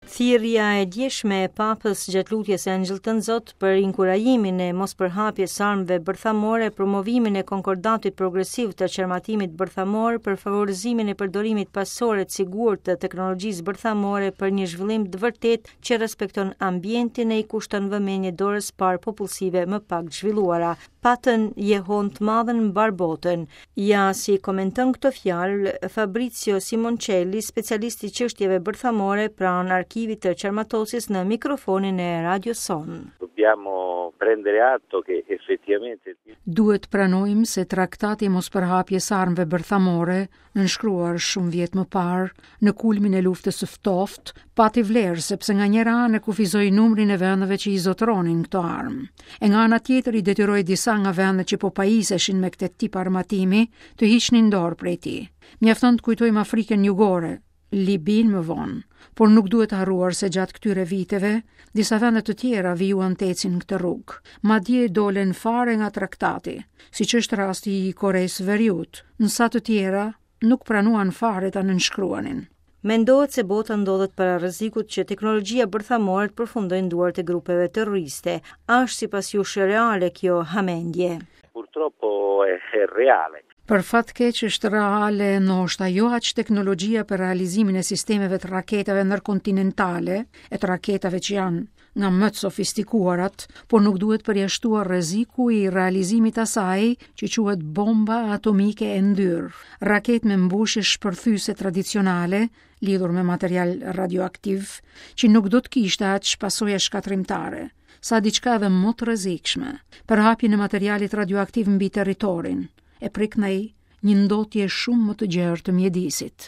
Thirrja e djeshme e Papës gjatë lutjes e Angjëlltën Zot për inkurajimin e mospërhapjes armëve bërthamore, promovimin e konkordatit progresiv të qarmatimit bërthamor për favorizimin e përdorimit pasore të sigurt të teknologjisë bërthamore për një zhvillim të vërtet që respekton ambientin e i kushton vëmendje dorës parë popullsive më pak zhvilluara, patën jehon të madhen mbar botën. Ja si komenton këto fjalë Fabrizio Simoncelli, specialist i çështjeve bërthamore pranë arkivit të Qarmatosis në mikrofonin e Radio Son. Dobbiamo prendere atto che effettivamente duhet pranojmë se traktati i mospërhapjes armëve bërthamore, nënshkruar shumë vjet më parë, në kulmin e luftës së ftoftë, pati vlerë sepse nga njëra anë kufizoi numrin e vendeve që i zotëronin këto armë. E nga ana tjetër i detyroi disa nga vendet që po pajiseshin me këtë tip armatimi të hiqnin dorë prej tij. Mjafton të kujtojmë Afrikën Jugore, Libin më vonë, por nuk duhet harruar se gjatë këtyre viteve, disa vende të tjera vijuan të ecin këtë rrugë. Madje dolen fare nga traktati, siç është rasti i Koreas së Veriut, ndërsa të tjera nuk pranuan fare ta nënshkruanin. Mendohet se bota ndodhet para rrezikut që teknologjia bërthamore të përfundojë në duart e grupeve terroriste. Është sipas jush reale kjo hamendje? Purtroppo è reale. Për fat keq është reale ndoshta jo aq teknologjia për realizimin e sistemeve të raketave ndërkontinentale, e të raketave që janë nga më të sofistikuarat, por nuk duhet përjashtuar rreziku i realizimit asaj që quhet bomba atomike e ndyrë, raketë me mbushje shpërthyese tradicionale lidhur me material radioaktiv, që nuk do të kishte aq pasoja shkatrimtare, sa diçka edhe më të rrezikshme, për hapjen e materialit radioaktiv mbi territorin, e priknej një ndotje shumë më të gjerë të mjedisit.